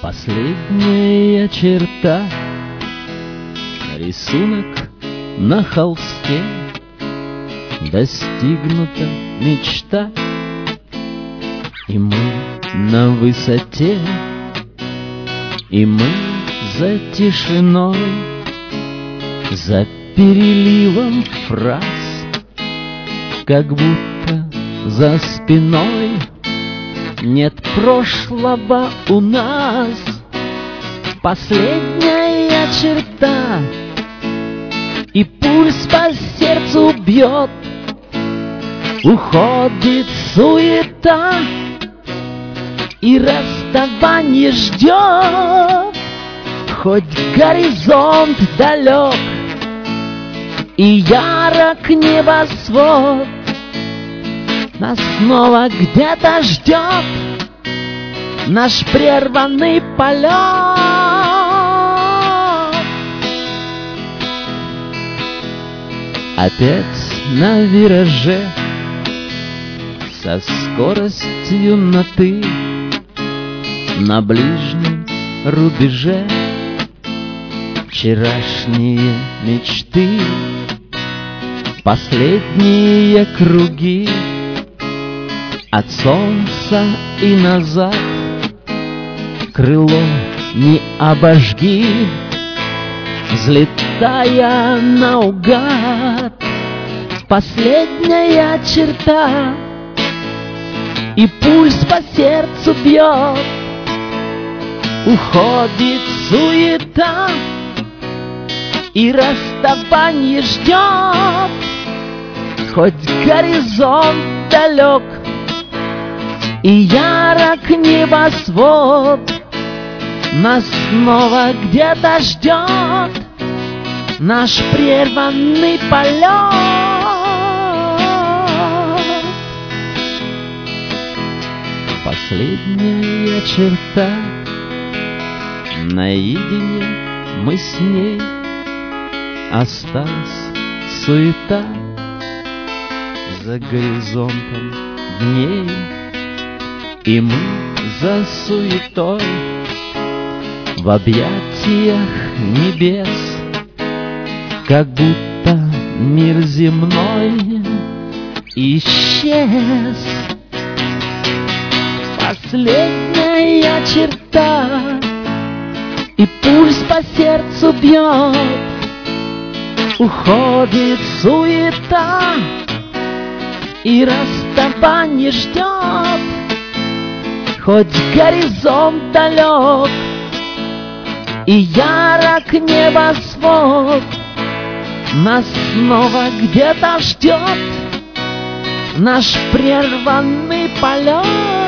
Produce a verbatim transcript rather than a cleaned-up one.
Последняя черта, рисунок на холсте, достигнута мечта, и мы на высоте, и мы за тишиной, за переливом фраз, как будто за спиной нет прошлого у нас. Последняя черта, и пульс по сердцу бьет, уходит суета, и расставание ждет. Хоть горизонт далек и ярок небосвод, нас снова где-то ждет наш прерванный полет. Опять на вираже, со скоростью на «ты», на ближнем рубеже вчерашние мечты, последние круги от солнца и назад. Крыло не обожги, взлетая наугад. Последняя черта, и пульс по сердцу бьет, уходит суета, и расставание ждет. Хоть горизонт далек и ярок небосвод, нас снова где-то ждет наш прерванный полет. Последняя черта, наедине мы с ней, осталась суета за горизонтом дней, и мы за суетой в объятиях небес, как будто мир земной исчез. Последняя черта, и пульс по сердцу бьет, уходит суета, и расставание ждет. Хоть горизонт далек и ярок небосвод, нас снова где-то ждет наш прерванный полет.